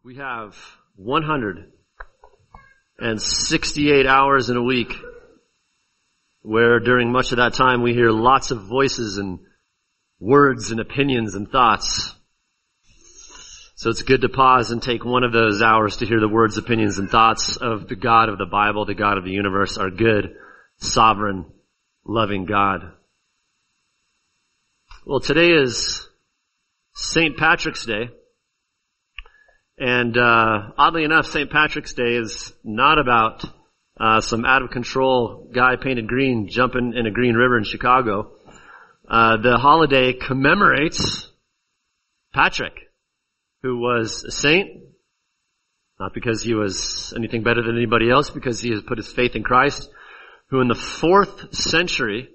We have 168 hours in a week where during much of that time we hear lots of voices and words and opinions and thoughts. So it's good to pause and take one of those hours to hear the words, opinions, and thoughts of the God of the Bible, the God of the universe, our good, sovereign, loving God. Well, today is St. Patrick's Day. And oddly enough, St. Patrick's Day is not about some out-of-control guy painted green jumping in a green river in Chicago. The holiday commemorates Patrick, who was a saint, not because he was anything better than anybody else, because he has put his faith in Christ, who in the 4th century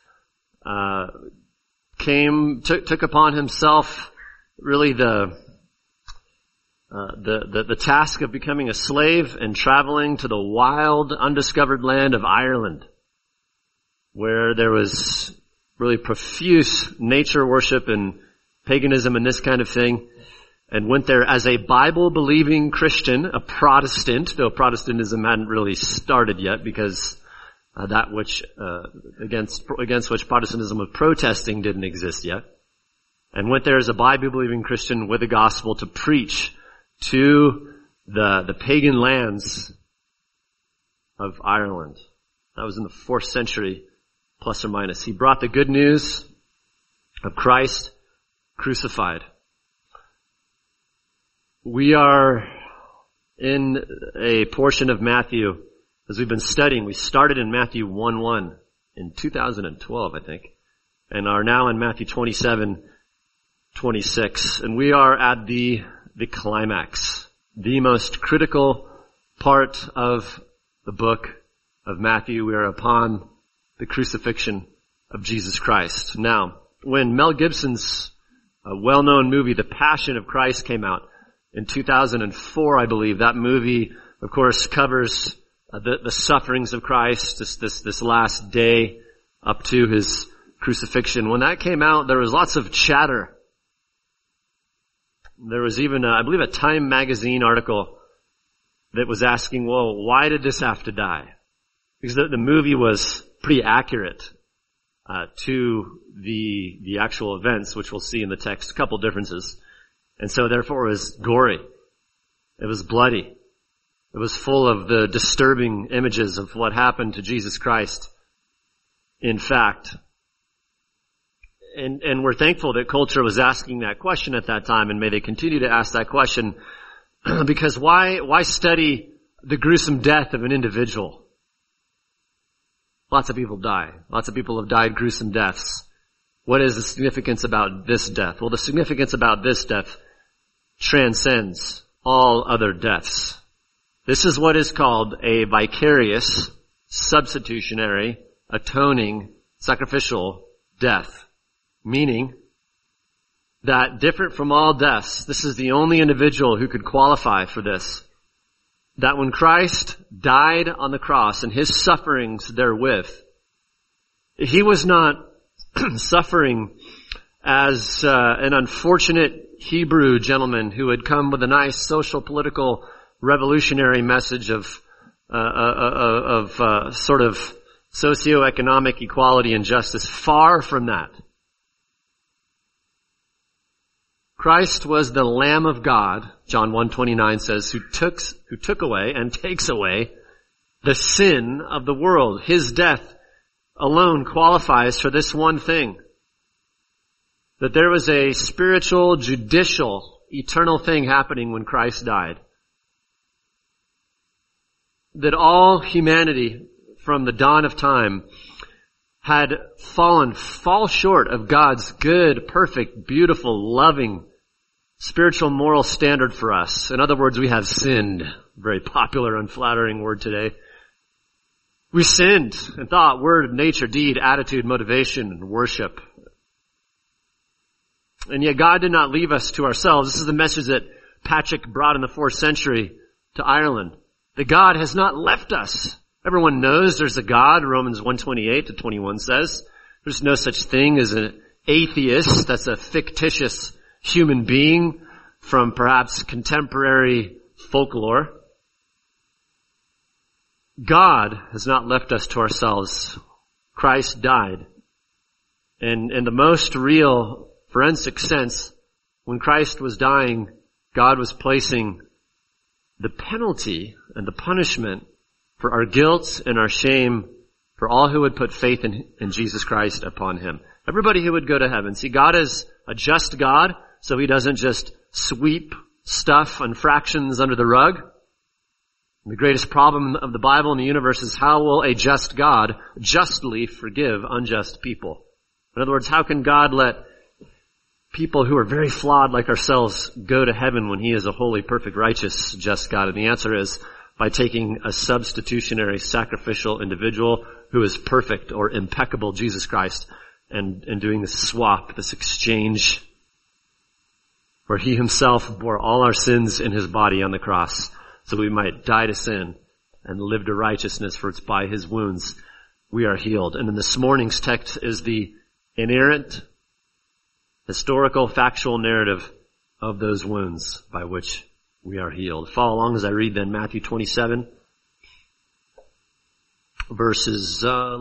took upon himself really the task of becoming a slave and traveling to the wild, undiscovered land of Ireland, where there was really profuse nature worship and paganism and this kind of thing, and went there as a Bible-believing Christian, a Protestant, though Protestantism hadn't really started yet, because that which against which Protestantism was protesting didn't exist yet, and went there as a Bible-believing Christian with the gospel to preach to the pagan lands of Ireland. That was in the 4th century, plus or minus. He brought the good news of Christ crucified. We are in a portion of Matthew, as we've been studying. We started in Matthew 1:1 in 2012, I think, and are now in Matthew 27:26. And we are at the climax, the most critical part of the book of Matthew. We are upon the crucifixion of Jesus Christ. Now, when Mel Gibson's well-known movie, The Passion of Christ, came out in 2004, I believe, that movie, of course, covers the sufferings of Christ, this last day up to his crucifixion. When that came out, there was lots of chatter. There was even, I believe, a Time magazine article that was asking, well, why did this have to die? Because the movie was pretty accurate to the actual events, which we'll see in the text. A couple differences. And so therefore it was gory. It was bloody. It was full of the disturbing images of what happened to Jesus Christ, in fact. And we're thankful that culture was asking that question at that time, and may they continue to ask that question, because why study the gruesome death of an individual? Lots of people die. Lots of people have died gruesome deaths. What is the significance about this death? Well, the significance about this death transcends all other deaths. This is what is called a vicarious, substitutionary, atoning, sacrificial death. Meaning that different from all deaths, this is the only individual who could qualify for this. That when Christ died on the cross and his sufferings therewith, he was not suffering as an unfortunate Hebrew gentleman who had come with a nice social, political, revolutionary message of sort of socioeconomic equality and justice. Far from that. Christ was the Lamb of God, John 1:29 says, who took away and takes away the sin of the world. His death alone qualifies for this one thing. That there was a spiritual, judicial, eternal thing happening when Christ died. That all humanity from the dawn of time had fall short of God's good, perfect, beautiful, loving, spiritual moral standard for us. In other words, we have sinned. Very popular, unflattering word today. We sinned in thought, word, nature, deed, attitude, motivation, and worship. And yet God did not leave us to ourselves. This is the message that Patrick brought in the 4th century to Ireland. That God has not left us. Everyone knows there's a God, Romans 1:28-21 says. There's no such thing as an atheist. That's a fictitious human being from perhaps contemporary folklore. God has not left us to ourselves. Christ died. And in the most real forensic sense, when Christ was dying, God was placing the penalty and the punishment for our guilt and our shame for all who would put faith in Jesus Christ upon him. Everybody who would go to heaven. See, God is a just God, so he doesn't just sweep stuff and fractions under the rug. The greatest problem of the Bible and the universe is, how will a just God justly forgive unjust people? In other words, how can God let people who are very flawed like ourselves go to heaven when he is a holy, perfect, righteous, just God? And the answer is by taking a substitutionary, sacrificial individual who is perfect or impeccable, Jesus Christ, and doing this swap, this exchange, where he himself bore all our sins in his body on the cross, so we might die to sin and live to righteousness, for it's by his wounds we are healed. And in this morning's text is the inerrant, historical, factual narrative of those wounds by which we are healed. Follow along as I read then Matthew 27, verses,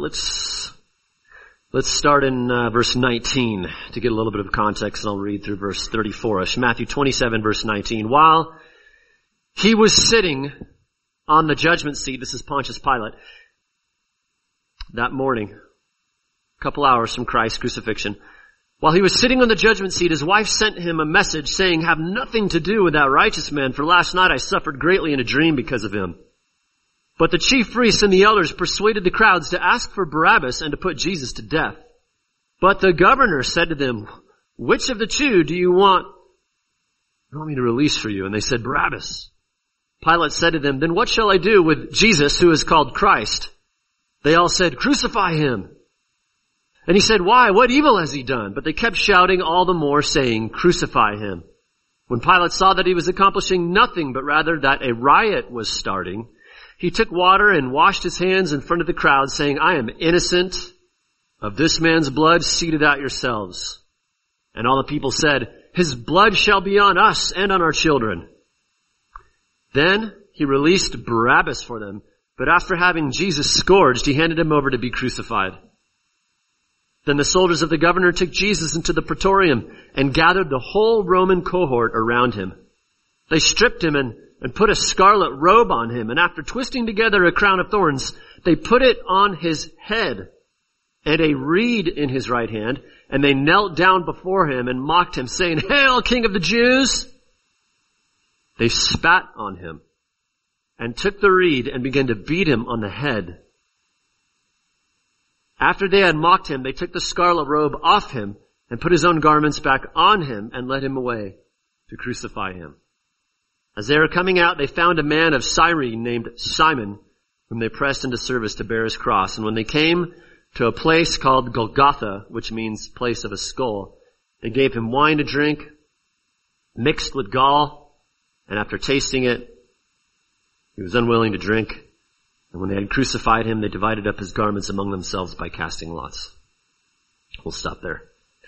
let's start in verse 19 to get a little bit of context, and I'll read through verse 34-ish. Matthew 27, verse 19. While he was sitting on the judgment seat, this is Pontius Pilate, that morning, a couple hours from Christ's crucifixion, while he was sitting on the judgment seat, his wife sent him a message saying, "Have nothing to do with that righteous man, for last night I suffered greatly in a dream because of him." But the chief priests and the elders persuaded the crowds to ask for Barabbas and to put Jesus to death. But the governor said to them, "Which of the two do you want me to release for you?" And they said, "Barabbas." Pilate said to them, "Then what shall I do with Jesus, who is called Christ?" They all said, "Crucify him." And he said, "Why? What evil has he done?" But they kept shouting all the more, saying, "Crucify him." When Pilate saw that he was accomplishing nothing, but rather that a riot was starting, he took water and washed his hands in front of the crowd, saying, "I am innocent of this man's blood. See to that yourselves." And all the people said, "His blood shall be on us and on our children." Then he released Barabbas for them, but after having Jesus scourged, he handed him over to be crucified. Then the soldiers of the governor took Jesus into the praetorium and gathered the whole Roman cohort around him. They stripped him and put a scarlet robe on him, and after twisting together a crown of thorns, they put it on his head and a reed in his right hand, and they knelt down before him and mocked him, saying, "Hail, King of the Jews!" They spat on him and took the reed and began to beat him on the head. After they had mocked him, they took the scarlet robe off him and put his own garments back on him and led him away to crucify him. As they were coming out, they found a man of Cyrene named Simon, whom they pressed into service to bear his cross. And when they came to a place called Golgotha, which means place of a skull, they gave him wine to drink, mixed with gall, and after tasting it, he was unwilling to drink. And when they had crucified him, they divided up his garments among themselves by casting lots. We'll stop there.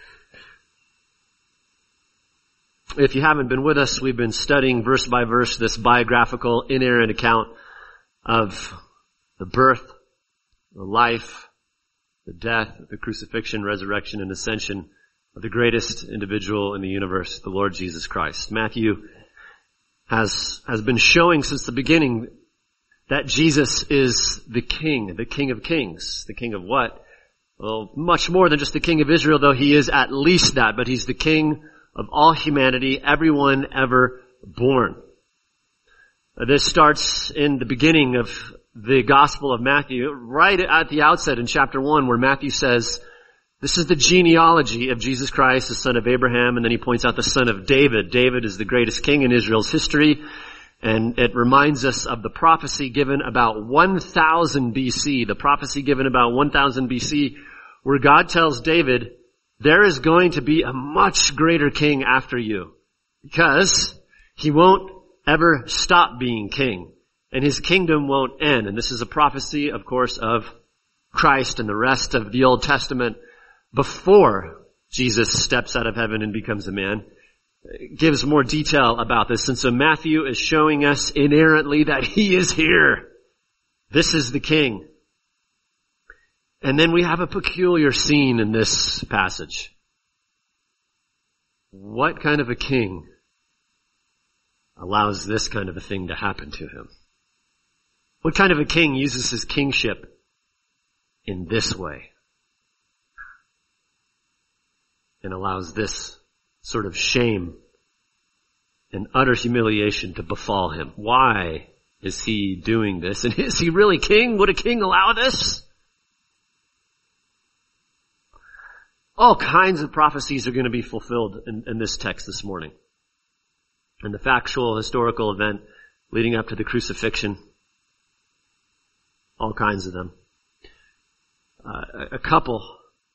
If you haven't been with us, we've been studying verse by verse this biographical, inerrant account of the birth, the life, the death, the crucifixion, resurrection, and ascension of the greatest individual in the universe, the Lord Jesus Christ. Matthew has been showing since the beginning that Jesus is the King of Kings. The King of what? Well, much more than just the King of Israel, though he is at least that, but he's the King of all humanity, everyone ever born. This starts in the beginning of the Gospel of Matthew, right at the outset in chapter 1, where Matthew says, this is the genealogy of Jesus Christ, the son of Abraham, and then he points out the son of David. David is the greatest king in Israel's history, and it reminds us of the prophecy given about 1000 BC, the prophecy given about 1000 BC, where God tells David, there is going to be a much greater king after you, because he won't ever stop being king, and his kingdom won't end. And this is a prophecy, of course, of Christ and the rest of the Old Testament before Jesus steps out of heaven and becomes a man. gives more detail about this. And so Matthew is showing us inerrantly that he is here. This is the king. And then we have a peculiar scene in this passage. What kind of a king allows this kind of a thing to happen to him? What kind of a king uses his kingship in this way and allows this sort of shame and utter humiliation to befall him? Why is he doing this? And is he really king? Would a king allow this? All kinds of prophecies are going to be fulfilled in this text this morning. And the factual, historical event leading up to the crucifixion. All kinds of them. A couple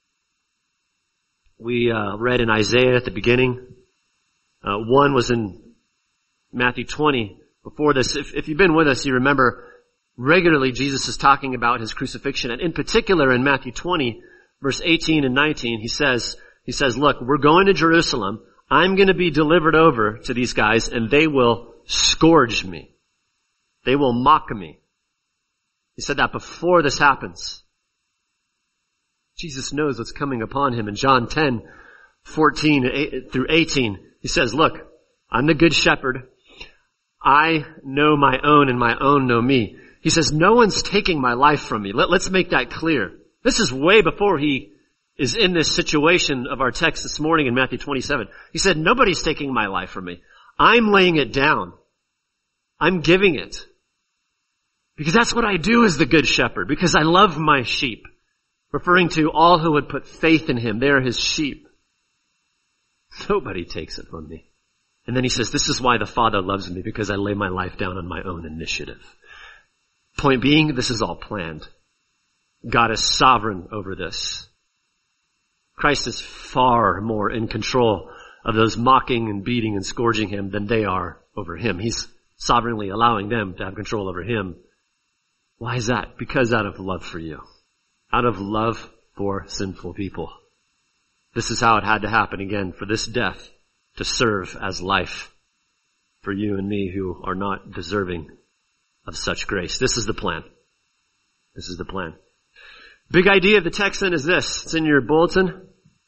we read in Isaiah at the beginning. One was in Matthew 20. Before this, if you've been with us, you remember regularly Jesus is talking about his crucifixion. And in particular in Matthew 20, verse 18 and 19, he says, look, we're going to Jerusalem. I'm going to be delivered over to these guys and they will scourge me. They will mock me. He said that before this happens. Jesus knows what's coming upon him. In John 10, 14 through 18, he says, look, I'm the good shepherd. I know my own and my own know me. He says, no one's taking my life from me. Let's make that clear. This is way before he is in this situation of our text this morning in Matthew 27. He said, nobody's taking my life from me. I'm laying it down. I'm giving it. Because that's what I do as the good shepherd. Because I love my sheep. Referring to all who would put faith in him. They are his sheep. Nobody takes it from me. And then he says, this is why the Father loves me. Because I lay my life down on my own initiative. Point being, this is all planned. God is sovereign over this. Christ is far more in control of those mocking and beating and scourging him than they are over him. He's sovereignly allowing them to have control over him. Why is that? Because out of love for you. Out of love for sinful people. This is how it had to happen again, for this death to serve as life for you and me who are not deserving of such grace. This is the plan. This is the plan. Big idea of the text then is this. It's in your bulletin.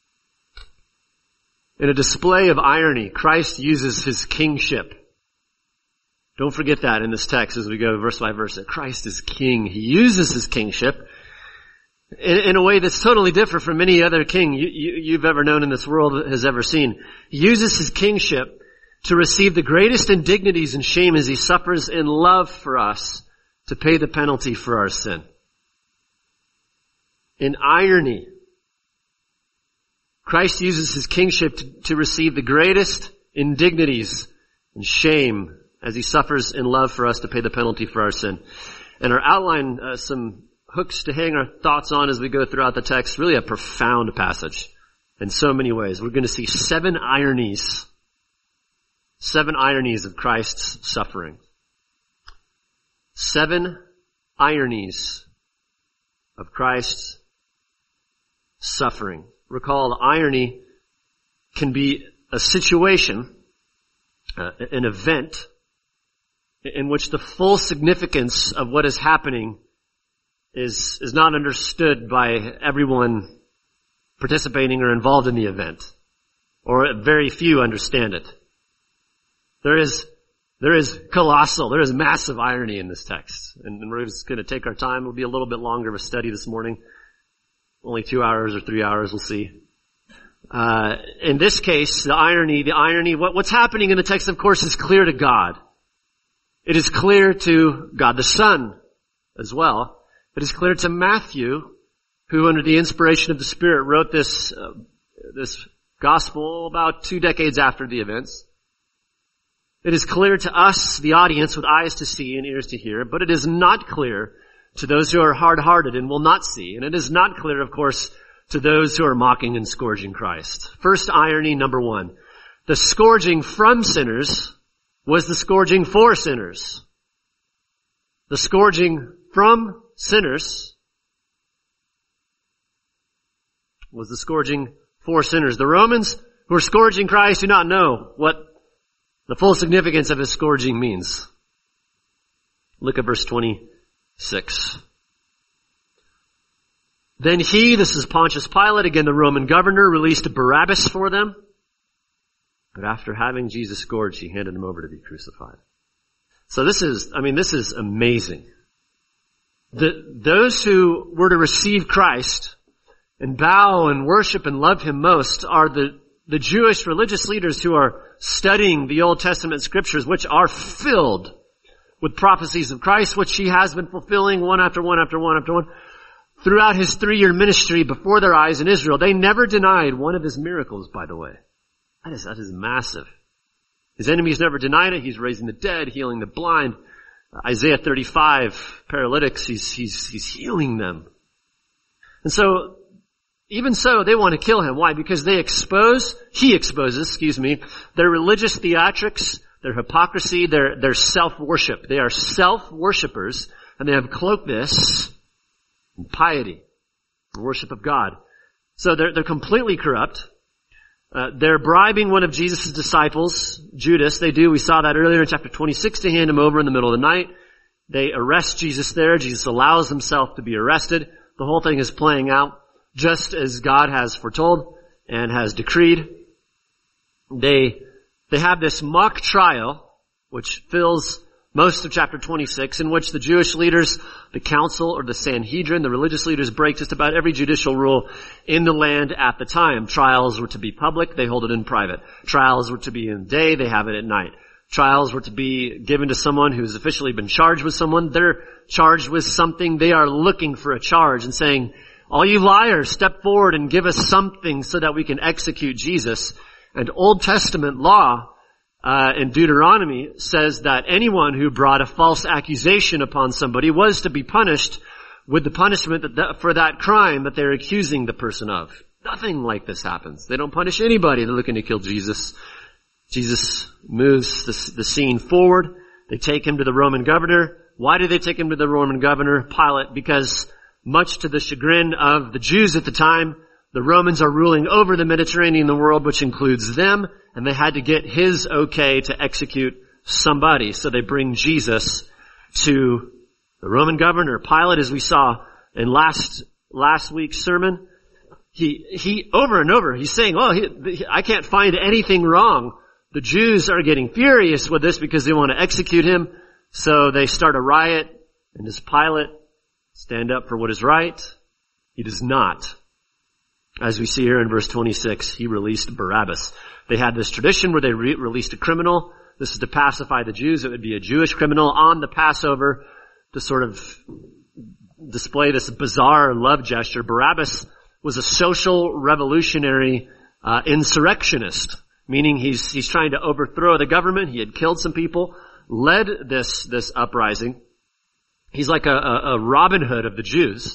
In a display of irony, Christ uses his kingship. Don't forget that in this text as we go verse by verse. That Christ is king. He uses his kingship in a way that's totally different from any other king you've ever known in this world has ever seen. He uses his kingship to receive the greatest indignities and shame as he suffers in love for us to pay the penalty for our sin. In irony, Christ uses his kingship to receive the greatest indignities and shame as he suffers in love for us to pay the penalty for our sin. And our outline, some hooks to hang our thoughts on as we go throughout the text, really a profound passage in so many ways. We're going to see 7 ironies of Christ's suffering. 7 ironies of Christ's suffering. Recall, irony can be a situation, an event, in which the full significance of what is happening is not understood by everyone participating or involved in the event. Or very few understand it. There is colossal, there is massive irony in this text. And we're just going to take our time. It'll be a little bit longer of a study this morning. Only 2 hours or 3 hours, we'll see. In this case, the irony, what's happening in the text, of course, is clear to God. It is clear to God the Son as well. It is clear to Matthew, who under the inspiration of the Spirit wrote this gospel about 2 decades after the events. It is clear to us, the audience, with eyes to see and ears to hear, but it is not clear to those who are hard-hearted and will not see. And it is not clear, of course, to those who are mocking and scourging Christ. First irony, number 1. The scourging from sinners was the scourging for sinners. The scourging from sinners was the scourging for sinners. The Romans who are scourging Christ do not know what the full significance of his scourging means. Look at verse 26. Then he, this is Pontius Pilate, again the Roman governor, released Barabbas for them. But after having Jesus scourged, he handed him over to be crucified. So this is amazing. Those who were to receive Christ and bow and worship and love him most are the Jewish religious leaders who are studying the Old Testament scriptures, which are filled with prophecies of Christ, which he has been fulfilling one after one after one after one throughout his 3-year ministry before their eyes in Israel. They never denied one of his miracles, by the way. That is massive. His enemies never denied it. He's raising the dead, healing the blind. Isaiah 35, paralytics, he's healing them. And so, even so, they want to kill him. Why? Because he exposes, their religious theatrics, their hypocrisy, their self-worship. They are self-worshippers, and they have cloaked this in piety, the worship of God. So they're completely corrupt. They're bribing one of Jesus' disciples, Judas. They do. We saw that earlier in chapter 26 to hand him over in the middle of the night. They arrest Jesus there. Jesus allows himself to be arrested. The whole thing is playing out just as God has foretold and has decreed. They have this mock trial, which fills most of chapter 26, in which the Jewish leaders, the council or the Sanhedrin, the religious leaders, break just about every judicial rule in the land at the time. Trials were to be public, they hold it in private. Trials were to be in the day, they have it at night. Trials were to be given to someone who's officially been charged with someone. They're charged with something, they are looking for a charge and saying, all you liars, step forward and give us something so that we can execute Jesus. And Old Testament law in Deuteronomy says that anyone who brought a false accusation upon somebody was to be punished with the punishment for that crime that they're accusing the person of. Nothing like this happens. They don't punish anybody. They're looking to kill Jesus. Jesus moves the scene forward. They take him to the Roman governor. Why do they take him to the Roman governor, Pilate? Because much to the chagrin of the Jews at the time, the Romans are ruling over the Mediterranean world, which includes them, and they had to get his okay to execute somebody. So they bring Jesus to the Roman governor. Pilate, as we saw in last week's sermon, he over and over, he's saying, I can't find anything wrong. The Jews are getting furious with this because they want to execute him. So they start a riot, and does Pilate stand up for what is right? He does not. As we see here in verse 26, he released Barabbas. They had this tradition where they released a criminal. This is to pacify the Jews. It would be a Jewish criminal on the Passover to sort of display this bizarre love gesture. Barabbas was a social revolutionary insurrectionist, meaning he's trying to overthrow the government. He had killed some people, led this uprising. He's like a Robin Hood of the Jews.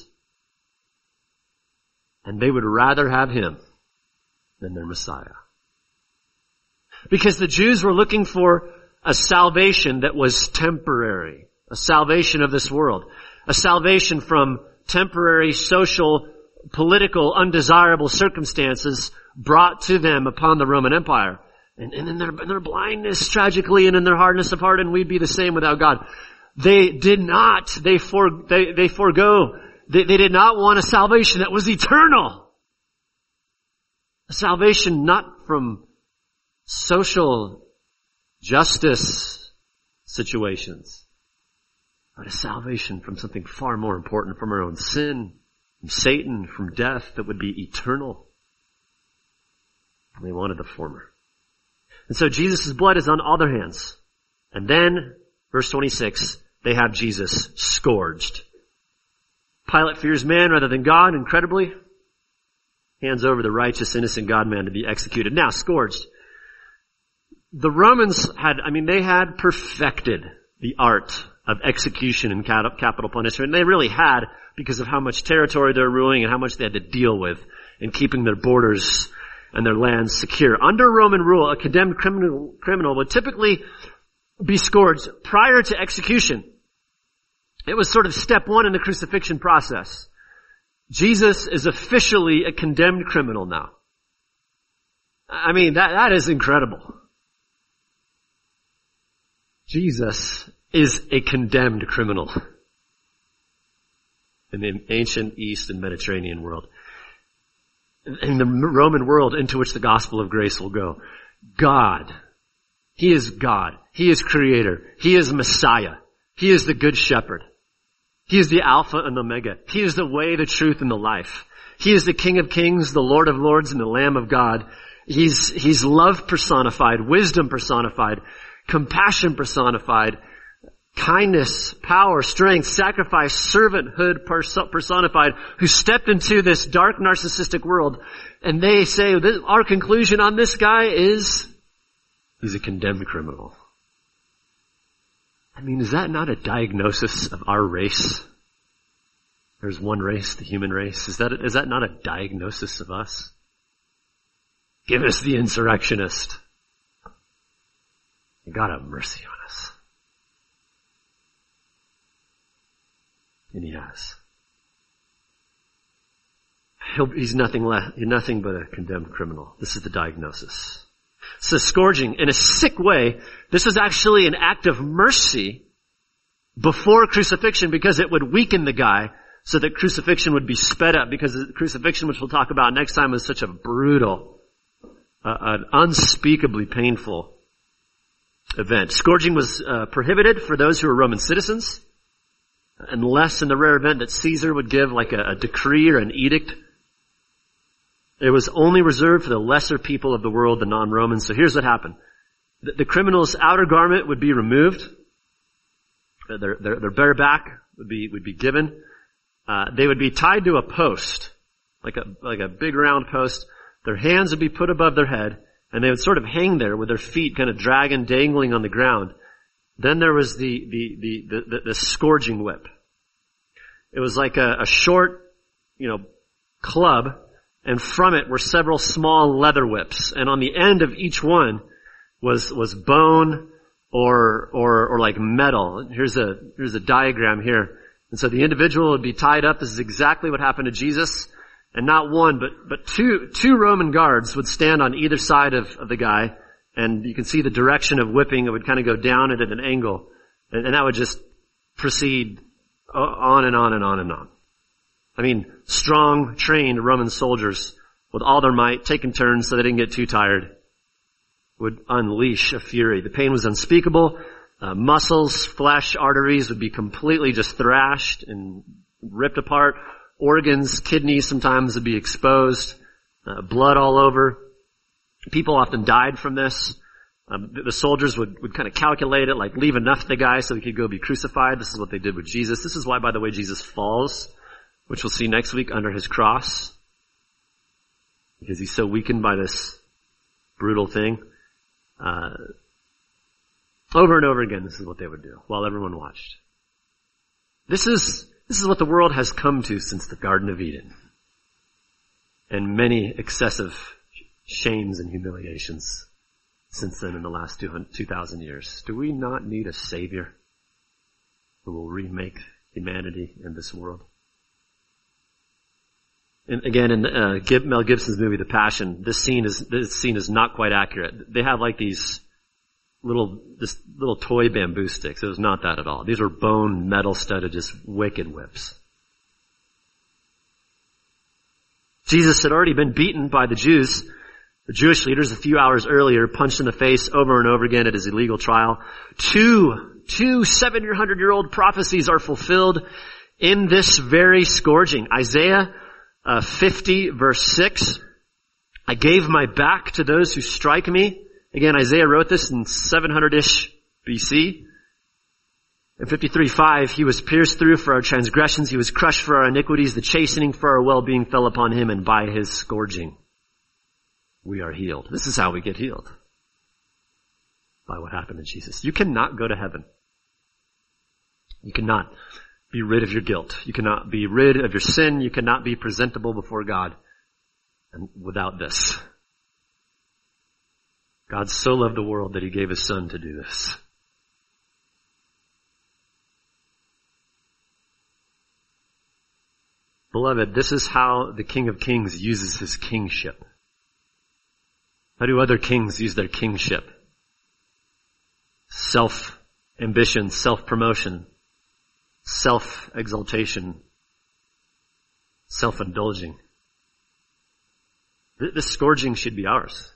And they would rather have him than their Messiah. Because the Jews were looking for a salvation that was temporary. A salvation of this world. A salvation from temporary social, political, undesirable circumstances brought to them upon the Roman Empire. And in their blindness, tragically, and in their hardness of heart, and we'd be the same without God. They did not. They forego. They did not want a salvation that was eternal. A salvation not from social justice situations, but a salvation from something far more important, from our own sin, from Satan, from death, that would be eternal. And they wanted the former. And so Jesus' blood is on all their hands. And then, verse 26, they have Jesus scourged. Pilate fears man rather than God, incredibly. Hands over the righteous, innocent God-man to be executed. Now, scourged. The Romans had perfected the art of execution and capital punishment. And they really had, because of how much territory they're ruling and how much they had to deal with in keeping their borders and their lands secure. Under Roman rule, a condemned criminal would typically be scourged prior to execution. It was sort of step one in the crucifixion process. Jesus is officially a condemned criminal now. I mean, that is incredible. Jesus is a condemned criminal in the ancient East and Mediterranean world. In the Roman world into which the gospel of grace will go. God. He is God. He is Creator. He is Messiah. He is the Good Shepherd. He is the Alpha and the Omega. He is the way, the truth, and the life. He is the King of Kings, the Lord of Lords, and the Lamb of God. He's love personified, wisdom personified, compassion personified, kindness, power, strength, sacrifice, servanthood personified, who stepped into this dark narcissistic world, and they say, our conclusion on this guy is, he's a condemned criminal. I mean, is that not a diagnosis of our race? There's one race, the human race. Is that not a diagnosis of us? Give us the insurrectionist. God have mercy on us. And he has. He's nothing but a condemned criminal. This is the diagnosis. So scourging, in a sick way, this is actually an act of mercy before crucifixion, because it would weaken the guy so that crucifixion would be sped up, because the crucifixion, which we'll talk about next time, is such a brutal, an unspeakably painful event. Scourging was prohibited for those who were Roman citizens, unless in the rare event that Caesar would give like a decree or an edict. It was only reserved for the lesser people of the world, the non-Romans. So here's what happened. The criminal's outer garment would be removed. Their bare back would be given. They would be tied to a post, like a big round post. Their hands would be put above their head, and they would sort of hang there with their feet kind of dangling on the ground. Then there was the scourging whip. It was like a short, club, and from it were several small leather whips. And on the end of each one was bone or like metal. Here's a diagram here. And so the individual would be tied up. This is exactly what happened to Jesus. And not one, but two Roman guards would stand on either side of the guy. And you can see the direction of whipping. It would kind of go down at an angle. And that would just proceed on and on and on and on. I mean, strong, trained Roman soldiers with all their might, taking turns so they didn't get too tired, would unleash a fury. The pain was unspeakable. Muscles, flesh, arteries would be completely just thrashed and ripped apart. Organs, kidneys sometimes would be exposed. Blood all over. People often died from this. The soldiers would kind of calculate it, like leave enough to the guy so he could go be crucified. This is what they did with Jesus. This is why, by the way, Jesus falls, which we'll see next week, under his cross. Because he's so weakened by this brutal thing. Over and over again, this is what they would do while everyone watched. This is what the world has come to since the Garden of Eden. And many excessive shames and humiliations since then in the last 2,000 years. Do we not need a Savior who will remake humanity in this world? And again, in Mel Gibson's movie, The Passion, this scene is not quite accurate. They have like these little toy bamboo sticks. It was not that at all. These were bone, metal-studded, just wicked whips. Jesus had already been beaten by the Jews. The Jewish leaders a few hours earlier, punched in the face over and over again at his illegal trial. Two 700-year-old prophecies are fulfilled in this very scourging. Isaiah 50 verse 6. I gave my back to those who strike me. Again, Isaiah wrote this in 700-ish BC. In 53:5, he was pierced through for our transgressions. He was crushed for our iniquities. The chastening for our well-being fell upon him, and by his scourging we are healed. This is how we get healed. By what happened to Jesus. You cannot go to heaven. You cannot be rid of your guilt. You cannot be rid of your sin. You cannot be presentable before God and without this. God so loved the world that he gave his son to do this. Beloved, this is how the King of Kings uses his kingship. How do other kings use their kingship? Self-ambition, self-promotion, self-exaltation, self-indulging. This scourging should be ours.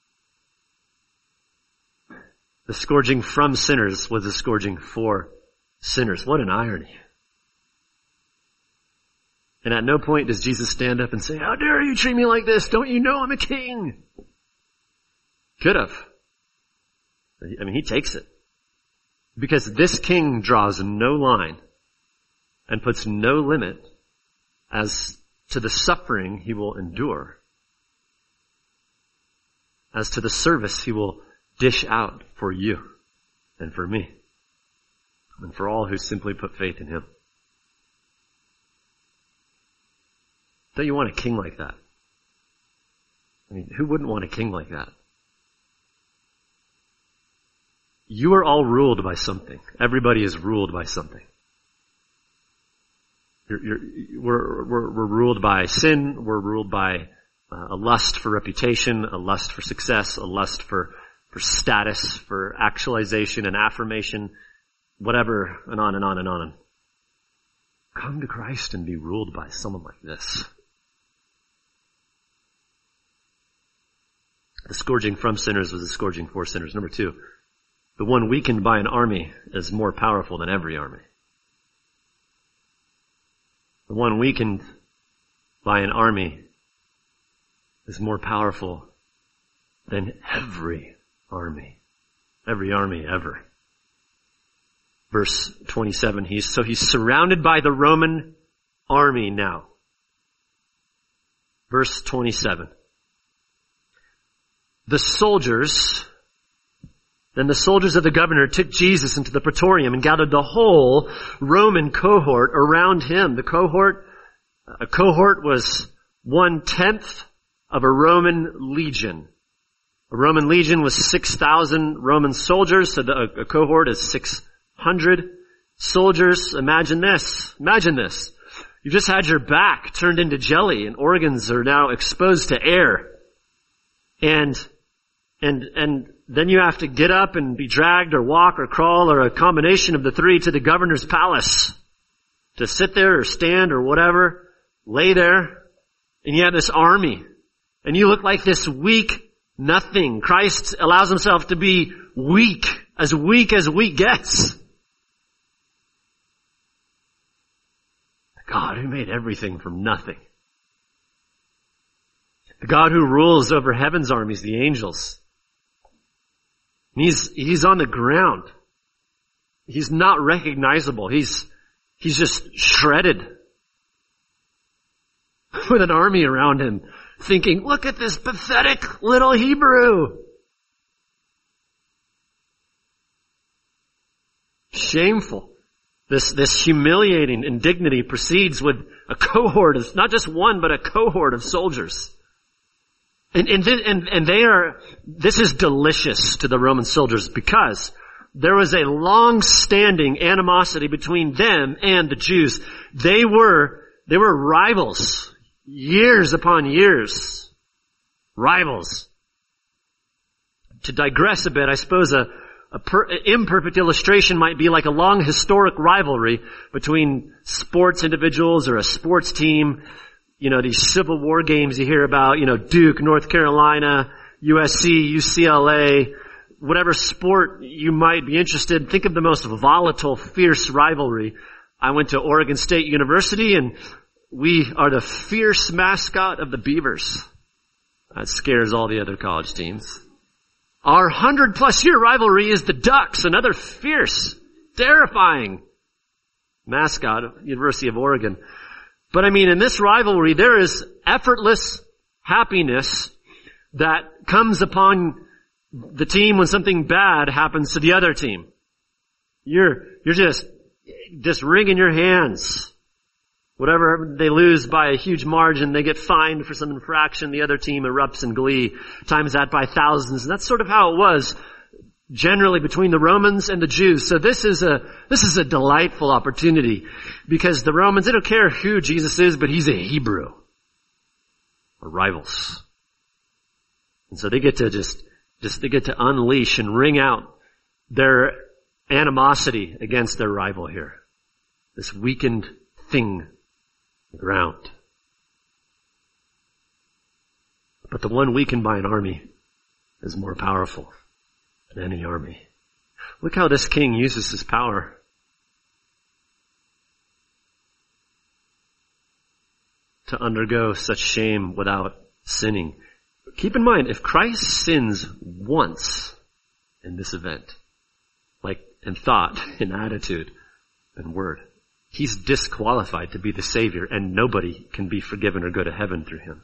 The scourging from sinners was the scourging for sinners. What an irony. And at no point does Jesus stand up and say, how dare you treat me like this? Don't you know I'm a king? Could have. I mean, he takes it. Because this king draws no line and puts no limit as to the suffering he will endure, as to the service he will dish out for you and for me and for all who simply put faith in him. Don't you want a king like that? I mean, who wouldn't want a king like that? You are all ruled by something. Everybody is ruled by something. We're ruled by sin. We're ruled by a lust for reputation, a lust for success, a lust for status, for actualization and affirmation, whatever, and on and on and on. Come to Christ and be ruled by someone like this. The scourging from sinners was the scourging for sinners. Number 2, the one weakened by an army is more powerful than every army. The one weakened by an army is more powerful than every army ever. Verse 27, he's surrounded by the Roman army now. Verse 27. Then the soldiers of the governor took Jesus into the praetorium and gathered the whole Roman cohort around him. A cohort was 1/10 of a Roman legion. A Roman legion was 6,000 Roman soldiers, so a cohort is 600 soldiers. Imagine this. You just had your back turned into jelly and organs are now exposed to air. And then you have to get up and be dragged or walk or crawl or a combination of the three to the governor's palace. To sit there or stand or whatever, lay there, and you have this army. And you look like this weak nothing. Christ allows himself to be weak as weak gets. The God who made everything from nothing. The God who rules over heaven's armies, the angels. And he's on the ground. He's not recognizable. He's just shredded. With an army around him, thinking, look at this pathetic little Hebrew. Shameful. This humiliating indignity proceeds with a cohort of, not just one, but a cohort of soldiers. This is delicious to the Roman soldiers because there was a long-standing animosity between them and the Jews. They were rivals. Years upon years. Rivals. To digress a bit, I suppose an imperfect illustration might be like a long historic rivalry between sports individuals or a sports team. You know, these Civil War games you hear about, Duke, North Carolina, USC, UCLA, whatever sport you might be interested in. Think of the most volatile, fierce rivalry. I went to Oregon State University and we are the fierce mascot of the Beavers. That scares all the other college teams. Our 100+ year rivalry is the Ducks, another fierce, terrifying mascot of the University of Oregon. But in this rivalry, there is effortless happiness that comes upon the team when something bad happens to the other team. You're just wringing your hands. Whatever they lose by a huge margin, they get fined for some infraction, the other team erupts in glee, times that by thousands. And that's sort of how it was generally between the Romans and the Jews. So this is a delightful opportunity because the Romans, they don't care who Jesus is, but he's a Hebrew. Or rivals. And so they get to they get to unleash and wring out their animosity against their rival here. This weakened thing, ground. But the one weakened by an army is more powerful than any army. Look how this king uses his power. To undergo such shame without sinning. Keep in mind, if Christ sins once in this event, like in thought, in attitude, and word, he's disqualified to be the Savior, and nobody can be forgiven or go to heaven through him.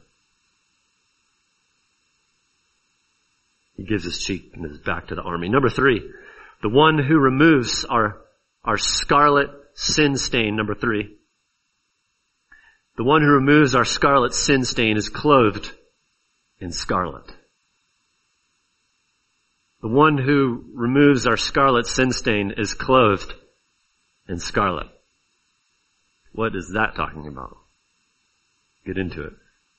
He gives his cheek and his back to the army. Number 3, the one who removes our scarlet sin stain. Number 3. The one who removes our scarlet sin stain is clothed in scarlet. The one who removes our scarlet sin stain is clothed in scarlet. What is that talking about? Get into it.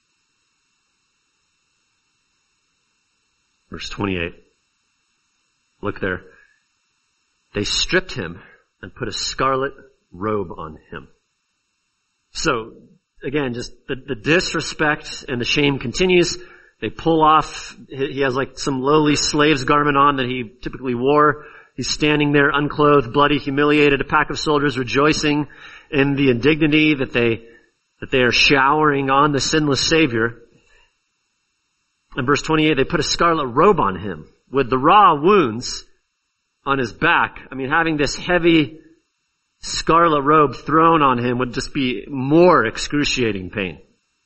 Verse 28. Look there. They stripped him and put a scarlet robe on him. So, again, just the disrespect and the shame continues. They pull off, he has like some lowly slave's garment on that he typically wore. He's standing there unclothed, bloody, humiliated, a pack of soldiers rejoicing in the indignity that they are showering on the sinless Savior. In verse 28, they put a scarlet robe on him with the raw wounds on his back. I mean, having this heavy scarlet robe thrown on him would just be more excruciating pain.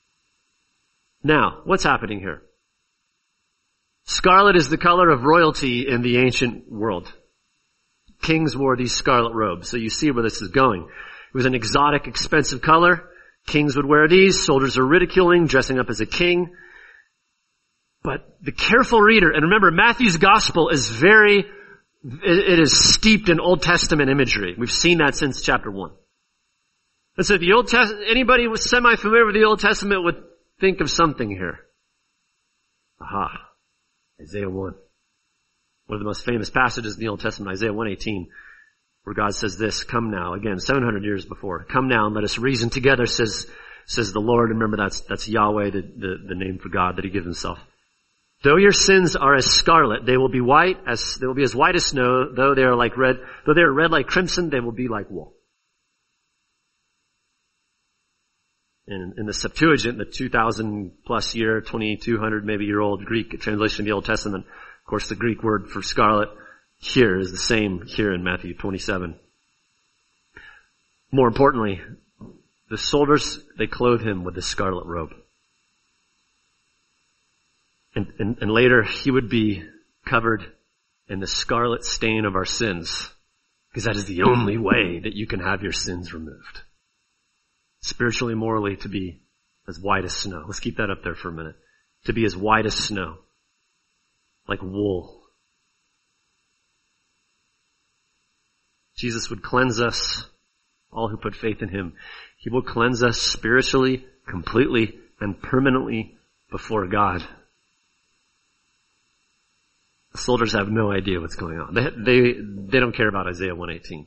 Now, what's happening here? Scarlet is the color of royalty in the ancient world. Kings wore these scarlet robes, so you see where this is going. It was an exotic, expensive color. Kings would wear these. Soldiers are ridiculing, dressing up as a king. But the careful reader, and remember, Matthew's gospel is it is steeped in Old Testament imagery. We've seen that since chapter 1. And so anybody who was semi-familiar with the Old Testament would think of something here. Aha. Isaiah 1. One of the most famous passages in the Old Testament, Isaiah 1:18, where God says this, come now, again, 700 years before, come now and let us reason together, says the Lord. And remember, that's Yahweh, the name for God that he gives himself. Though your sins are as scarlet, they will be as white as snow. Though they are red like crimson, they will be like wool. In the Septuagint, the 2,000 plus year, 2,200 maybe year old Greek translation of the Old Testament, of course the Greek word for scarlet here is the same here in Matthew 27. More importantly, the soldiers, they clothe him with the scarlet robe. And later he would be covered in the scarlet stain of our sins, because that is the only way that you can have your sins removed. Spiritually, morally, to be as white as snow. Let's keep that up there for a minute. To be as white as snow. Like wool. Jesus would cleanse us, all who put faith in him. He will cleanse us spiritually, completely, and permanently before God. The soldiers have no idea what's going on. They don't care about Isaiah 1:18.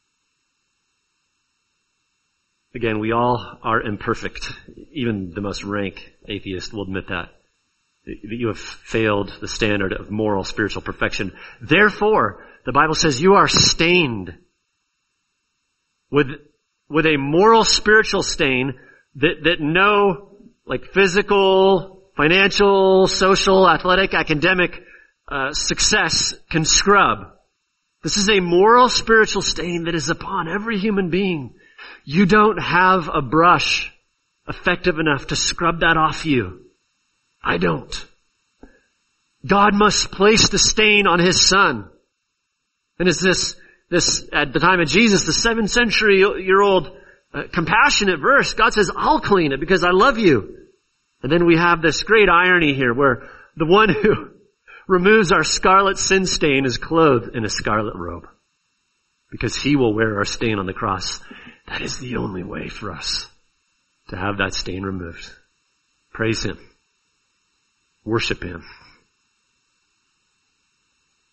Again, we all are imperfect. Even the most rank atheist will admit that. You have failed the standard of moral, spiritual perfection. Therefore, the Bible says you are stained with a moral, spiritual stain that no, like physical, financial, social, athletic, academic success can scrub. This is a moral, spiritual stain that is upon every human being. You don't have a brush effective enough to scrub that off you. I don't. God must place the stain on his son. And it's this, at the time of Jesus, the 7th century-year-old compassionate verse. God says, I'll clean it because I love you. And then we have this great irony here where the one who removes our scarlet sin stain is clothed in a scarlet robe, because he will wear our stain on the cross. That is the only way for us to have that stain removed. Praise him. Worship him.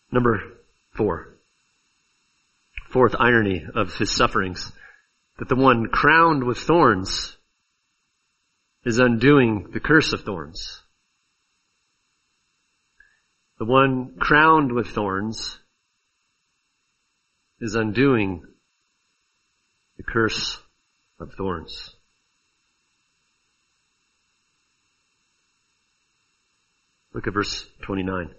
Number 4. Fourth irony of his sufferings. That the one crowned with thorns is undoing the curse of thorns. The one crowned with thorns is undoing the curse of thorns. Look at verse 29.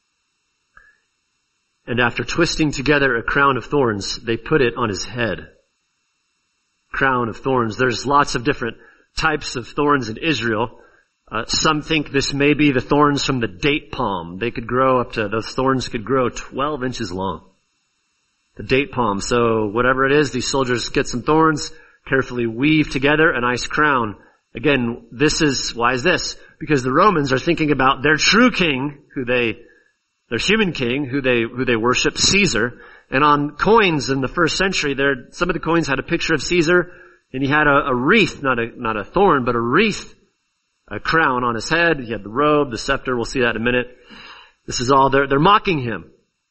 And after twisting together a crown of thorns, they put it on his head. Crown of thorns. There's lots of different types of thorns in Israel. Some think this may be the thorns from the date palm. Those thorns could grow 12 inches long. The date palm. So whatever it is, these soldiers get some thorns, carefully weave together a nice crown. Again, why is this? Because the Romans are thinking about their true king, their human king, who they worship, Caesar. And on coins in the first century, some of the coins had a picture of Caesar, and he had a wreath, not a thorn, but a wreath, a crown on his head. He had the robe, the scepter. We'll see that in a minute. This is all, they're mocking him.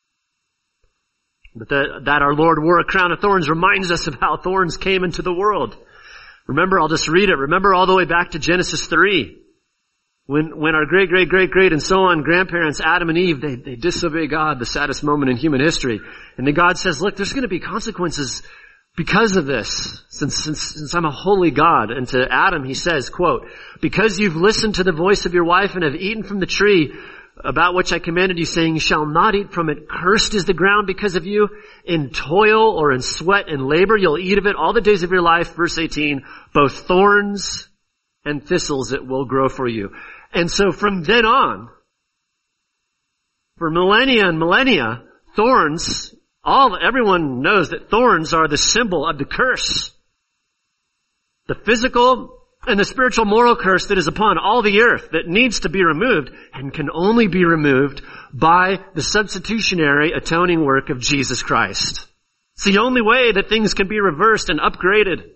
But that our Lord wore a crown of thorns reminds us of how thorns came into the world. Remember, I'll just read it. Remember all the way back to Genesis 3. When our great and so on grandparents, Adam and Eve, they disobey God, the saddest moment in human history. And then God says, look, there's going to be consequences because of this, since I'm a holy God. And to Adam he says, quote, because you've listened to the voice of your wife and have eaten from the tree about which I commanded you, saying, you shall not eat from it. Cursed is the ground because of you. In toil or in sweat and labor, you'll eat of it all the days of your life. Verse 18, both thorns and thistles it will grow for you. And so from then on, for millennia and millennia, thorns, everyone knows that thorns are the symbol of the curse. The physical and the spiritual moral curse that is upon all the earth that needs to be removed and can only be removed by the substitutionary atoning work of Jesus Christ. It's the only way that things can be reversed and upgraded.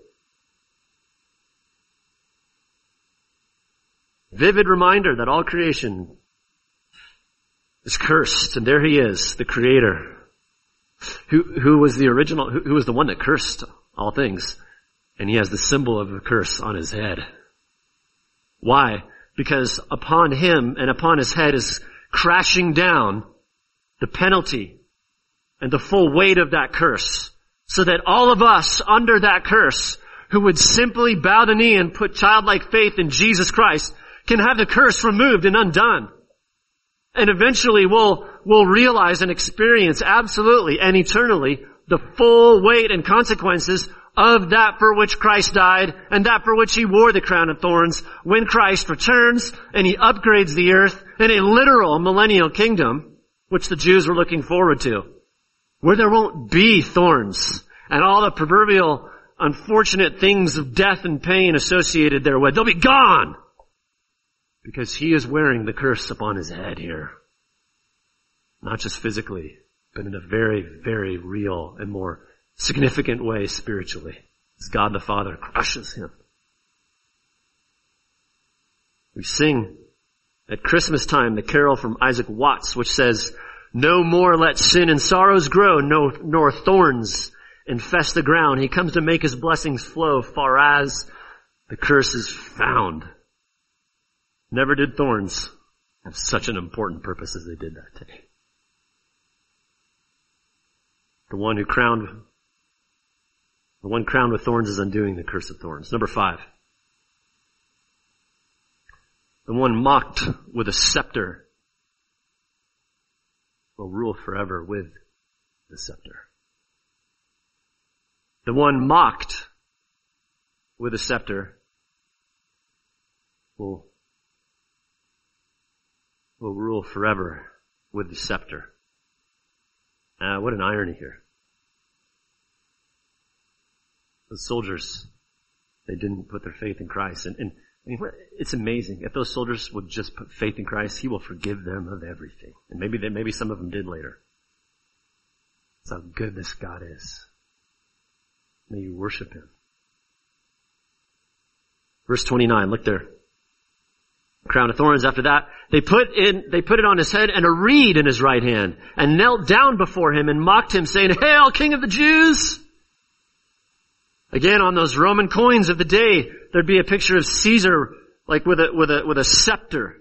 Vivid reminder that all creation is cursed, and there he is, the Creator, who was the original, who was the one that cursed all things, and he has the symbol of a curse on his head. Why? Because upon him and upon his head is crashing down the penalty and the full weight of that curse, so that all of us under that curse, who would simply bow the knee and put childlike faith in Jesus Christ, can have the curse removed and undone. And eventually we'll realize and experience absolutely and eternally the full weight and consequences of that for which Christ died and that for which he wore the crown of thorns when Christ returns and he upgrades the earth in a literal millennial kingdom, which the Jews were looking forward to, where there won't be thorns and all the proverbial unfortunate things of death and pain associated therewith. They'll be gone. Because he is wearing the curse upon his head here. Not just physically, but in a very, very real and more significant way spiritually. As God the Father crushes him. We sing at Christmas time the carol from Isaac Watts, which says, no more let sin and sorrows grow, nor thorns infest the ground. He comes to make his blessings flow far as the curse is found. Never did thorns have such an important purpose as they did that day. The one crowned with thorns is undoing the curse of thorns. Number 5. The one mocked with a scepter will rule forever with the scepter. The one mocked with a scepter will rule forever with the scepter. What an irony here. The soldiers, they didn't put their faith in Christ. And I mean, it's amazing. If those soldiers would just put faith in Christ, he will forgive them of everything. And maybe some of them did later. That's how good this God is. May you worship him. Verse 29, look there. Crown of thorns after that. They put it on his head and a reed in his right hand and knelt down before him and mocked him, saying, "Hail, King of the Jews!" Again, on those Roman coins of the day, there'd be a picture of Caesar, like with a scepter.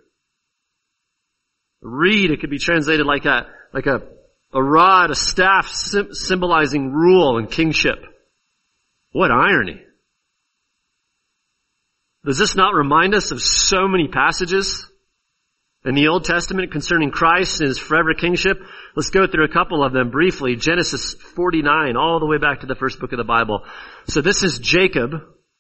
A reed, it could be translated like a rod, a staff symbolizing rule and kingship. What irony. Does this not remind us of so many passages in the Old Testament concerning Christ and his forever kingship? Let's go through a couple of them briefly. Genesis 49, all the way back to the first book of the Bible. So this is Jacob.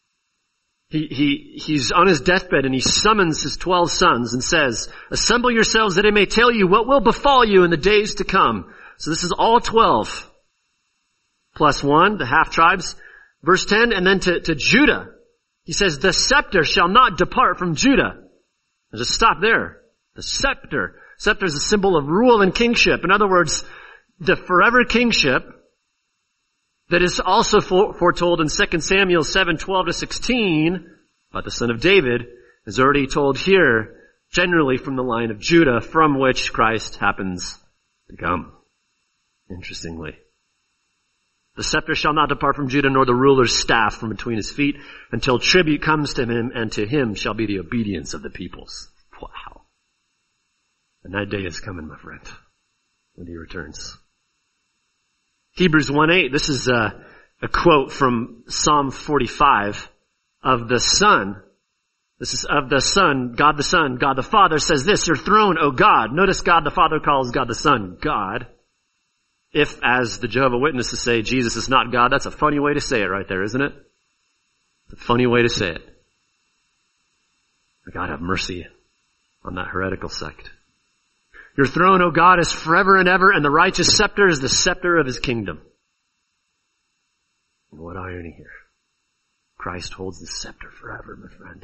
He's on his deathbed and he summons his 12 sons and says, "Assemble yourselves that I may tell you what will befall you in the days to come." So this is all 12. Plus 1, the half tribes. Verse 10, and then to Judah. He says, "The scepter shall not depart from Judah." And just stop there. The scepter. Scepter is a symbol of rule and kingship. In other words, the forever kingship that is also foretold in 2 Samuel 7:12-16 about the son of David is already told here, generally from the line of Judah, from which Christ happens to come. Interestingly. The scepter shall not depart from Judah, nor the ruler's staff from between his feet, until tribute comes to him, and to him shall be the obedience of the peoples. Wow. And that day is coming, my friend, when he returns. Hebrews 1:8, this is a quote from Psalm 45 of the Son. This is of the Son, God the Father says this, "Your throne, O God." Notice God the Father calls God the Son God. If, as the Jehovah's Witnesses say, Jesus is not God, that's a funny way to say it right there, isn't it? It's a funny way to say it. May God have mercy on that heretical sect. "Your throne, O God, is forever and ever, and the righteous scepter is the scepter of his kingdom." And what irony here. Christ holds the scepter forever, my friend.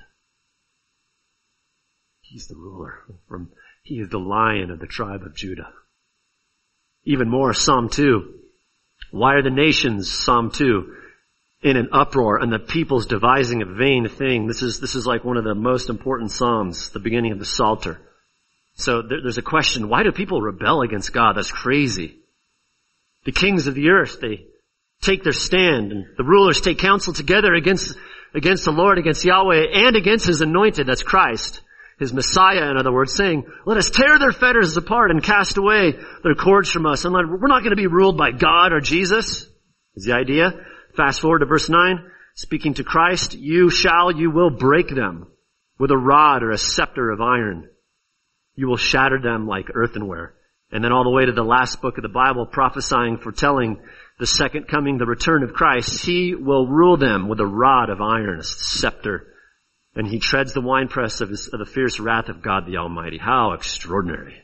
He's the ruler. He is the Lion of the tribe of Judah. Even more, Psalm 2. "Why are the nations," Psalm 2, "in an uproar, and the peoples devising a vain thing?" This is like one of the most important Psalms, the beginning of the Psalter. So there's a question, why do people rebel against God? That's crazy. The kings of the earth, they take their stand, and the rulers take counsel together against the Lord, against Yahweh, and against his anointed, that's Christ. His Messiah, in other words, saying, "Let us tear their fetters apart and cast away their cords from us." And we're not going to be ruled by God or Jesus, is the idea. Fast forward to verse 9. Speaking to Christ, you will break them with a rod or a scepter of iron. You will shatter them like earthenware. And then all the way to the last book of the Bible, prophesying, foretelling the second coming, the return of Christ. He will rule them with a rod of iron, a scepter. And he treads the winepress of the fierce wrath of God the Almighty. How extraordinary.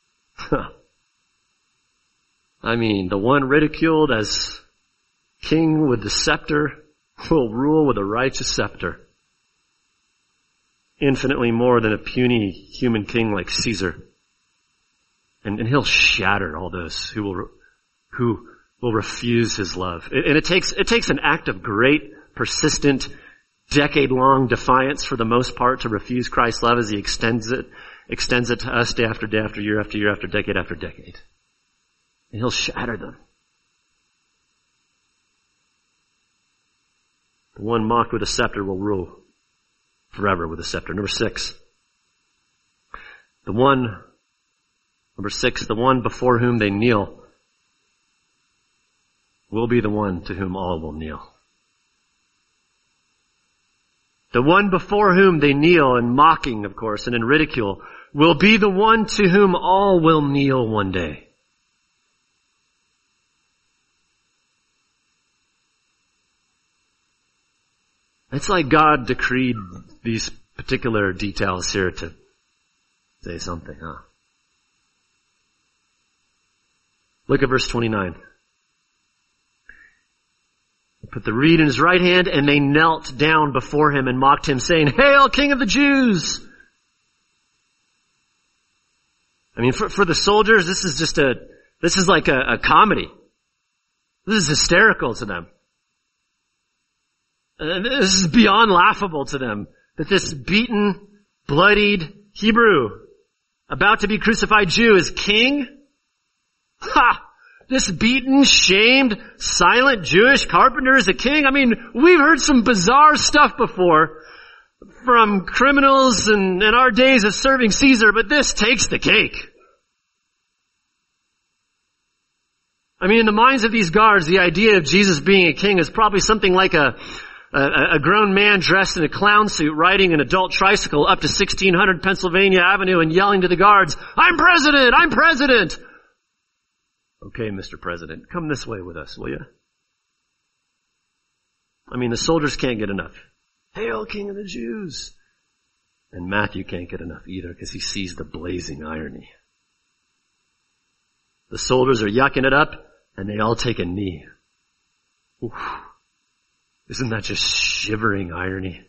I mean, the one ridiculed as king with the scepter will rule with a righteous scepter. Infinitely more than a puny human king like Caesar. And he'll shatter all those who will refuse his love. And it takes an act of great, persistent, decade-long defiance for the most part to refuse Christ's love as he extends it to us day after day after year after year after decade. And he'll shatter them. The one mocked with a scepter will rule forever with a scepter. Number 6. The one before whom they kneel will be the one to whom all will kneel. The one before whom they kneel in mocking, of course, and in ridicule, will be the one to whom all will kneel one day. It's like God decreed these particular details here to say something, huh? Look at verse 29. He put the reed in his right hand, and they knelt down before him and mocked him, saying, "Hail, King of the Jews!" I mean, for the soldiers, this is like a comedy. This is hysterical to them. This is beyond laughable to them. That this beaten, bloodied, Hebrew, about to be crucified Jew is king? Ha! This beaten, shamed, silent Jewish carpenter is a king? I mean, we've heard some bizarre stuff before from criminals and our days of serving Caesar, but this takes the cake. I mean, in the minds of these guards, the idea of Jesus being a king is probably something like a grown man dressed in a clown suit riding an adult tricycle up to 1600 Pennsylvania Avenue and yelling to the guards, "I'm president! I'm president!" Okay, Mr. President, come this way with us, will you? I mean, the soldiers can't get enough. Hail, King of the Jews! And Matthew can't get enough either because he sees the blazing irony. The soldiers are yucking it up and they all take a knee. Oof. Isn't that just shivering irony?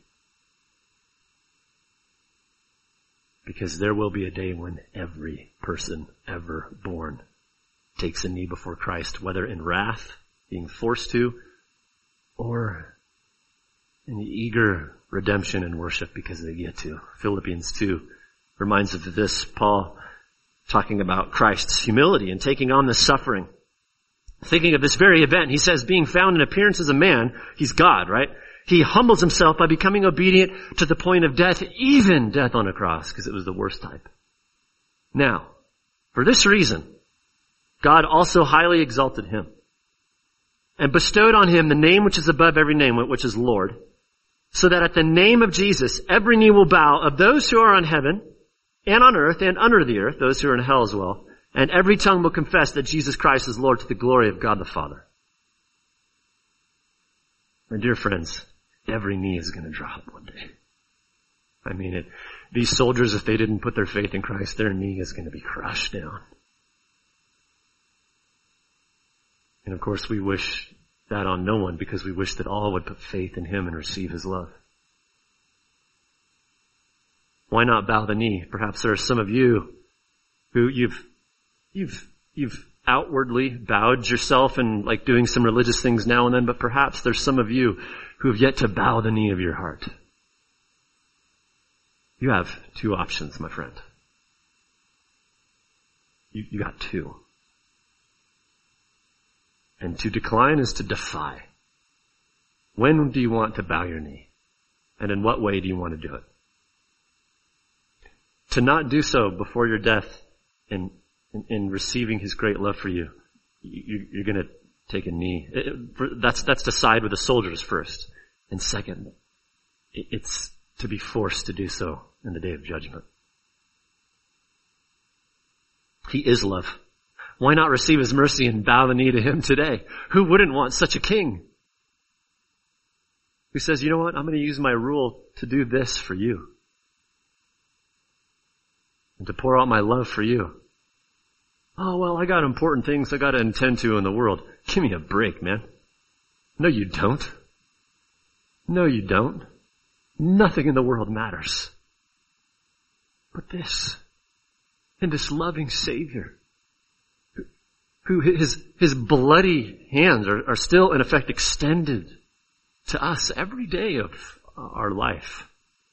Because there will be a day when every person ever born takes a knee before Christ, whether in wrath, being forced to, or in the eager redemption and worship because they get to. Philippians 2 reminds us of this. Paul talking about Christ's humility and taking on the suffering. Thinking of this very event, he says, being found in appearance as a man, he's God, right? He humbles himself by becoming obedient to the point of death, even death on a cross, because it was the worst type. Now, for this reason, God also highly exalted him and bestowed on him the name which is above every name, which is Lord, so that at the name of Jesus, every knee will bow of those who are on heaven and on earth and under the earth, those who are in hell as well, and every tongue will confess that Jesus Christ is Lord to the glory of God the Father. My dear friends, every knee is going to drop one day. I mean, these soldiers, if they didn't put their faith in Christ, their knee is going to be crushed down. And of course, we wish that on no one because we wish that all would put faith in him and receive his love. Why not bow the knee? Perhaps there are some of you who you've outwardly bowed yourself and like doing some religious things now and then, but perhaps there's some of you who have yet to bow the knee of your heart. You have two options, my friend. You got two. And to decline is to defy. When do you want to bow your knee? And in what way do you want to do it? To not do so before your death and in receiving his great love for you, you're going to take a knee. That's to side with the soldiers first. And second, it's to be forced to do so in the day of judgment. He is love. Why not receive his mercy and bow the knee to him today? Who wouldn't want such a king? Who says, you know what, I'm going to use my rule to do this for you. And to pour out my love for you. Oh, well, I got important things I got to attend to in the world. Give me a break, man. No, you don't. No, you don't. Nothing in the world matters. But this. And this loving Savior. Who his bloody hands are still in effect extended to us every day of our life.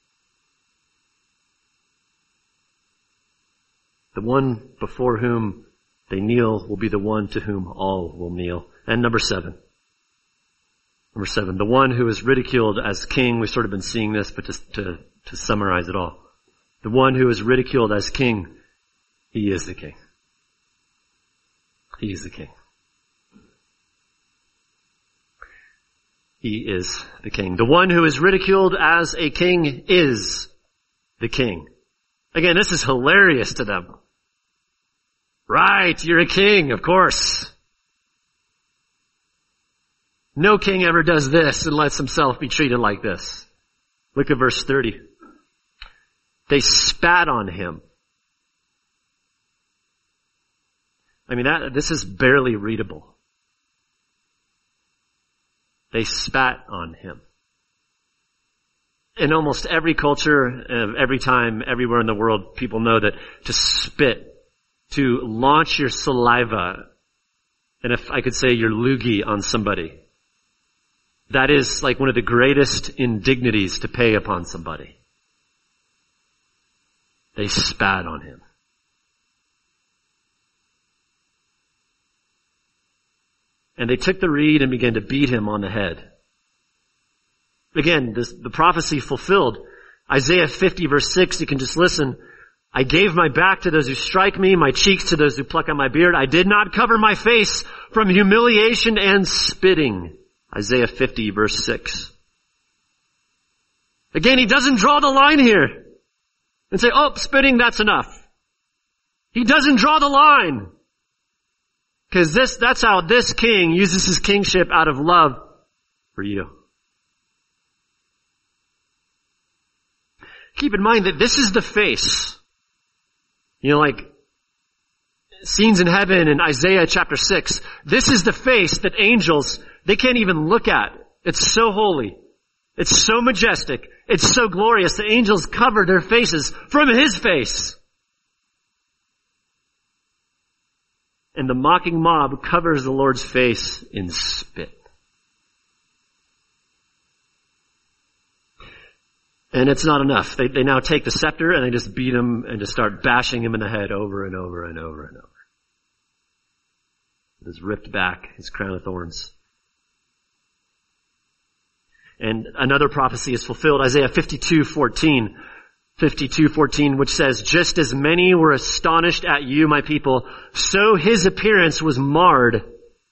The one before whom they kneel will be the one to whom all will kneel. And number seven, the one who is ridiculed as king. We've sort of been seeing this, but just to summarize it all. The one who is ridiculed as king, he is the king. He is the king. He is the king. The one who is ridiculed as a king is the king. Again, this is hilarious to them. Right, you're a king, of course. No king ever does this and lets himself be treated like this. Look at verse 30. They spat on him. I mean, this is barely readable. They spat on him. In almost every culture, every time, everywhere in the world, people know that to spit, to launch your saliva, and if I could say your loogie on somebody, that is like one of the greatest indignities to pay upon somebody. They spat on him. And they took the reed and began to beat him on the head. Again, the prophecy fulfilled. Isaiah 50 verse 6, you can just listen. I gave my back to those who strike me, my cheeks to those who pluck at my beard. I did not cover my face from humiliation and spitting. Isaiah 50 verse 6. Again, he doesn't draw the line here and say, oh, spitting, that's enough. He doesn't draw the line. Because that's how this king uses his kingship out of love for you. Keep in mind that this is the face. You know, like scenes in heaven in Isaiah chapter 6. This is the face that angels, they can't even look at. It's so holy. It's so majestic. It's so glorious. The angels cover their faces from his face. And the mocking mob covers the Lord's face in spit. And it's not enough. They now take the scepter and they just beat him and just start bashing him in the head over and over and over and over. It is ripped back, his crown of thorns. And another prophecy is fulfilled, Isaiah 52:14. 52:14, which says, just as many were astonished at you, my people, so his appearance was marred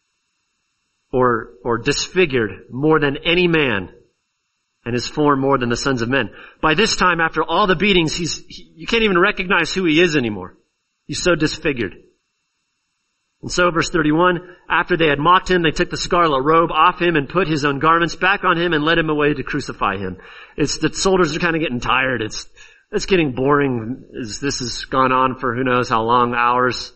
or disfigured more than any man, and his form more than the sons of men. By this time, after all the beatings, you can't even recognize who he is anymore. He's so disfigured. And so, verse 31, after they had mocked him, they took the scarlet robe off him and put his own garments back on him and led him away to crucify him. It's the soldiers are kind of getting tired. It's getting boring as this has gone on for who knows how long, hours.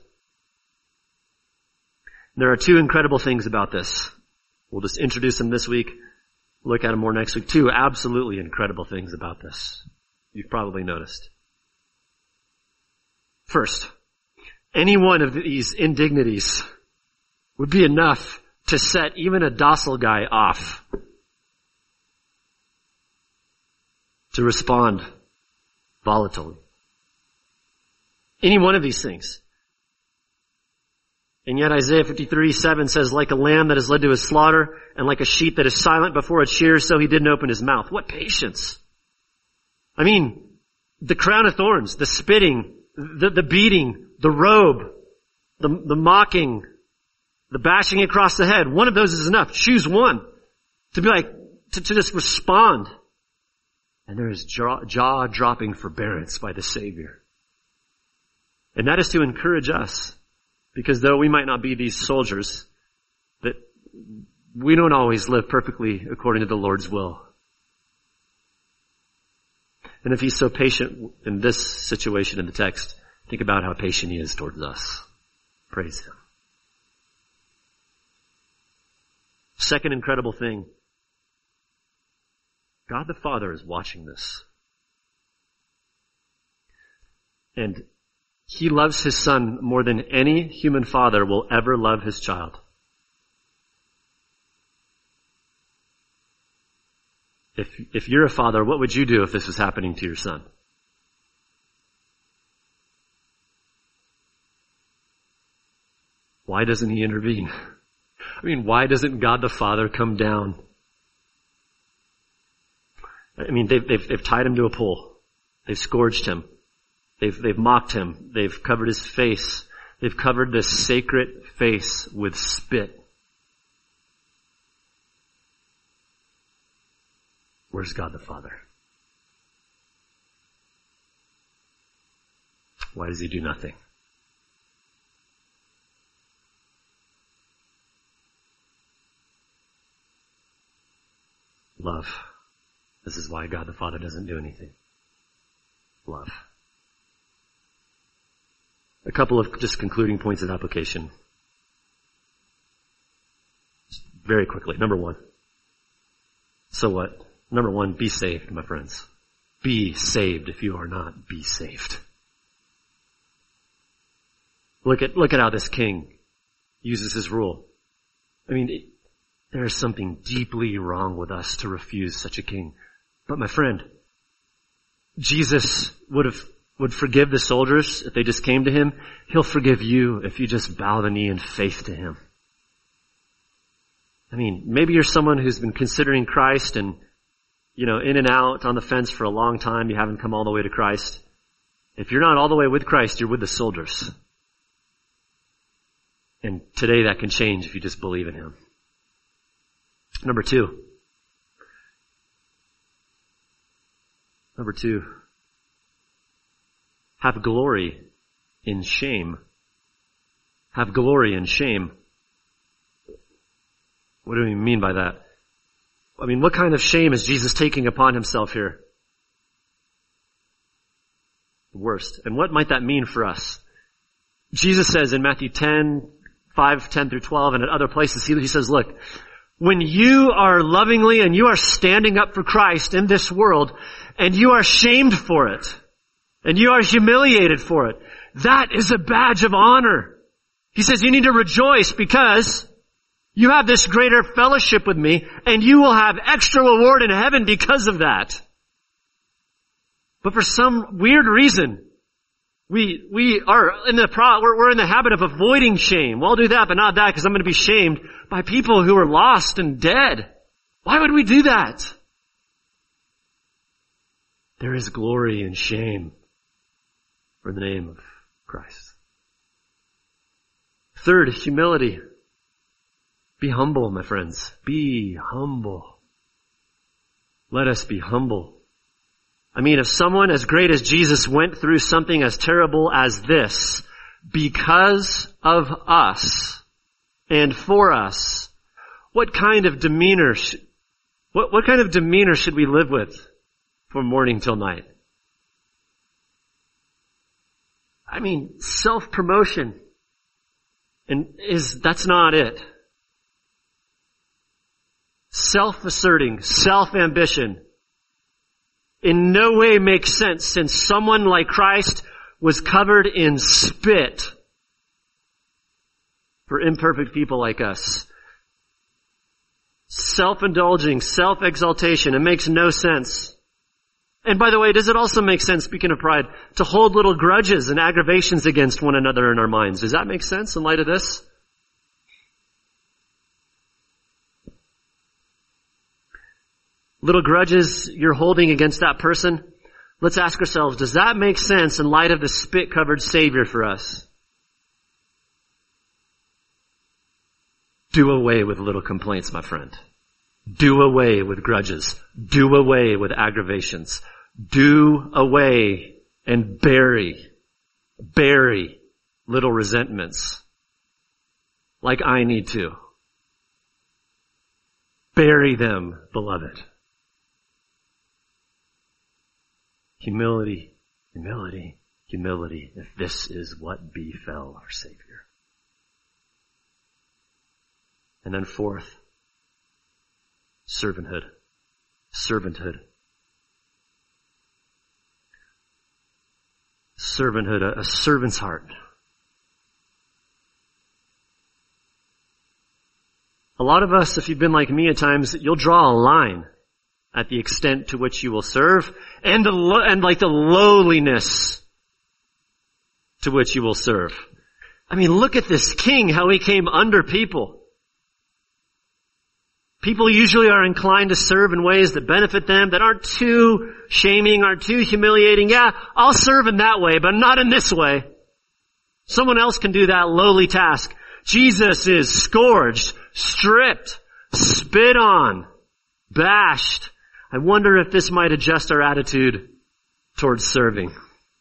There are two incredible things about this. We'll just introduce them this week. Look at them more next week. Two absolutely incredible things about this. You've probably noticed. First, any one of these indignities would be enough to set even a docile guy off to respond volatilely. Any one of these things. And yet Isaiah 53:7 says, like a lamb that is led to his slaughter, and like a sheep that is silent before its shears, so he didn't open his mouth. What patience! I mean, the crown of thorns, the spitting, the beating, the robe, the mocking, the bashing across the head. One of those is enough. Choose one. To be like, to just respond. And there is jaw-dropping forbearance by the Savior. And that is to encourage us. Because though we might not be these soldiers, that we don't always live perfectly according to the Lord's will. And if he's so patient in this situation in the text, think about how patient he is towards us. Praise him. Second incredible thing. God the Father is watching this. And he loves his son more than any human father will ever love his child. If you're a father, what would you do if this was happening to your son? Why doesn't he intervene? I mean, why doesn't God the Father come down? I mean, they've tied him to a pole. They've scourged him. They've mocked him. They've covered his face. They've covered this sacred face with spit. Where's God the Father? Why does he do nothing? Love. This is why God the Father doesn't do anything. Love. A couple of just concluding points of application. Very quickly. Number one. So what? Number one, be saved, my friends. Be saved. If you are not, be saved. Look at how this king uses his rule. I mean, there is something deeply wrong with us to refuse such a king. But my friend, Jesus would have would forgive the soldiers if they just came to him, he'll forgive you if you just bow the knee in faith to him. I mean, maybe you're someone who's been considering Christ and, in and out on the fence for a long time. You haven't come all the way to Christ. If you're not all the way with Christ, you're with the soldiers. And today that can change if you just believe in him. Number two. Have glory in shame. Have glory in shame. What do we mean by that? I mean, what kind of shame is Jesus taking upon himself here? The worst. And what might that mean for us? Jesus says in Matthew 10, 5:10 through 12, and at other places, he says, look, when you are lovingly and you are standing up for Christ in this world, and you are shamed for it, and you are humiliated for it, that is a badge of honor. He says you need to rejoice because you have this greater fellowship with me, and you will have extra reward in heaven because of that. But for some weird reason, we are we're in the habit of avoiding shame. Well, I'll do that, but not that, because I'm going to be shamed by people who are lost and dead. Why would we do that? There is glory in shame for the name of Christ. Third, humility. Be humble, my friends. Be humble. Let us be humble. I mean, if someone as great as Jesus went through something as terrible as this because of us and for us, what kind of demeanor should we live with from morning till night? I mean, self-promotion. That's not it. Self-asserting, self-ambition in no way makes sense since someone like Christ was covered in spit for imperfect people like us. Self-indulging, self-exaltation, it makes no sense. And by the way, does it also make sense, speaking of pride, to hold little grudges and aggravations against one another in our minds? Does that make sense in light of this? Little grudges you're holding against that person? Let's ask ourselves, does that make sense in light of the spit-covered Savior for us? Do away with little complaints, my friend. Do away with grudges. Do away with aggravations. Do away and bury little resentments. Like I need to. Bury them, beloved. Humility, humility, humility, if this is what befell our Savior. And then fourth, servanthood. Servanthood. Servanthood, a servant's heart. A lot of us, if you've been like me at times, you'll draw a line at the extent to which you will serve, and the lowliness to which you will serve. I mean, look at this king, how he came under people. People usually are inclined to serve in ways that benefit them, that aren't too shaming, aren't too humiliating. Yeah, I'll serve in that way, but not in this way. Someone else can do that lowly task. Jesus is scourged, stripped, spit on, bashed. I wonder if this might adjust our attitude towards serving.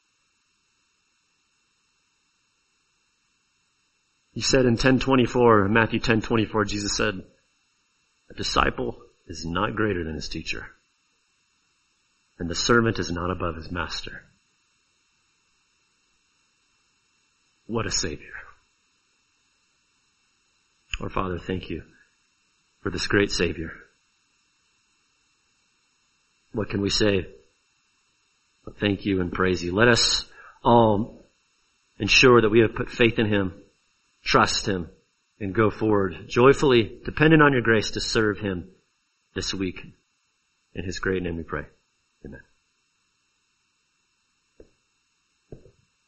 He said in Matthew 10:24, Jesus said, a disciple is not greater than his teacher, and the servant is not above his master. What a Savior. Our Father, thank you for this great Savior. What can we say? But thank you and praise you. Let us all ensure that we have put faith in him, trust him, and go forward joyfully, dependent on your grace to serve him this week. In his great name we pray.